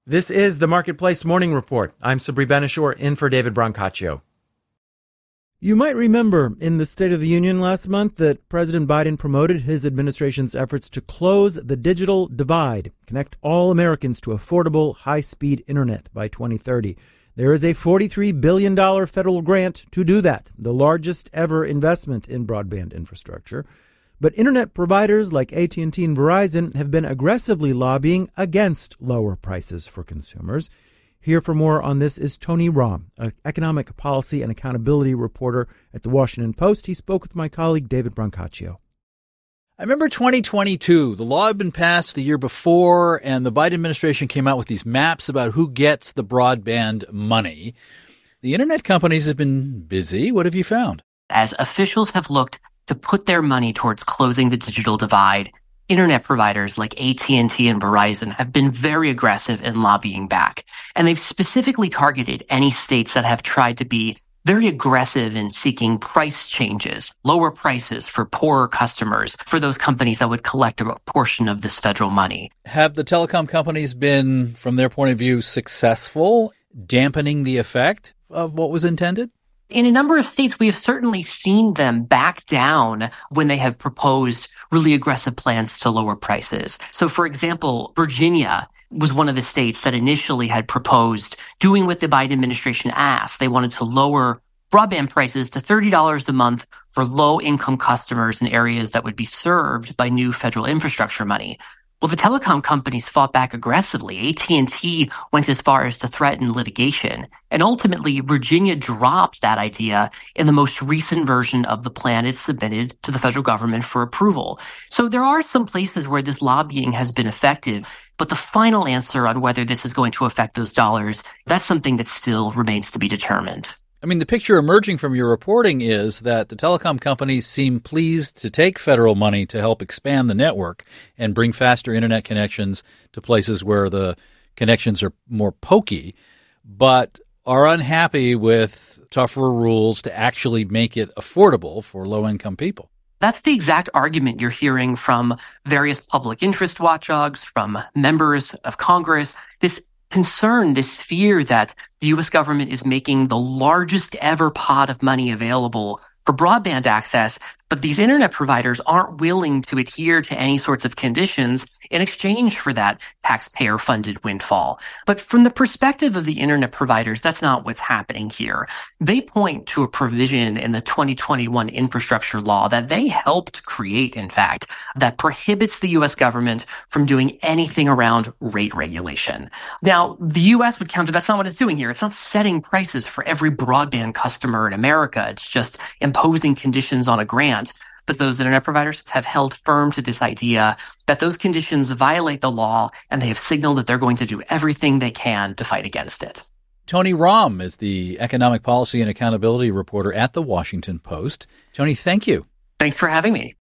This is the Marketplace Morning Report. I'm Sabri Benishore, in for David Brancaccio. You might remember in the State of the Union last month that President Biden promoted his administration's efforts to close the digital divide, connect all Americans to affordable, high-speed internet by 2030. There is a $43 billion federal grant to do that, the largest ever investment in broadband infrastructure. But internet providers like AT&T and Verizon have been aggressively lobbying against lower prices for consumers. Here for more on this is Tony Romm, an economic policy and accountability reporter at The Washington Post. He spoke with my colleague David Brancaccio. I remember 2022. The law had been passed the year before, and the Biden administration came out with these maps about who gets the broadband money. The internet companies have been busy. What have you found? As officials have looked to put their money towards closing the digital divide, internet providers like AT&T and Verizon have been very aggressive in lobbying back. And they've specifically targeted any states that have tried to be very aggressive in seeking price changes, lower prices for poorer customers, for those companies that would collect a portion of this federal money. Have the telecom companies been, from their point of view, successful, dampening the effect of what was intended? In a number of states, we have certainly seen them back down when they have proposed really aggressive plans to lower prices. So, for example, Virginia was one of the states that initially had proposed doing what the Biden administration asked. They wanted to lower broadband prices to $30 a month for low-income customers in areas that would be served by new federal infrastructure money. Well, the telecom companies fought back aggressively. AT&T went as far as to threaten litigation. And ultimately, Virginia dropped that idea in the most recent version of the plan it submitted to the federal government for approval. So there are some places where this lobbying has been effective. But the final answer on whether this is going to affect those dollars, that's something that still remains to be determined. I mean, the picture emerging from your reporting is that the telecom companies seem pleased to take federal money to help expand the network and bring faster internet connections to places where the connections are more pokey, but are unhappy with tougher rules to actually make it affordable for low-income people. That's the exact argument you're hearing from various public interest watchdogs, from members of Congress. This concern, this fear that the U.S. government is making the largest ever pot of money available for broadband access, but these internet providers aren't willing to adhere to any sorts of conditions in exchange for that taxpayer-funded windfall. But from the perspective of the internet providers, that's not what's happening here. They point to a provision in the 2021 infrastructure law that they helped create, in fact, that prohibits the U.S. government from doing anything around rate regulation. Now, the U.S. would counter that's not what it's doing here. It's not setting prices for every broadband customer in America. It's just imposing conditions on a grant. But those internet providers have held firm to this idea that those conditions violate the law, and they have signaled that they're going to do everything they can to fight against it. Tony Romm is the economic policy and accountability reporter at The Washington Post. Tony, thank you. Thanks for having me.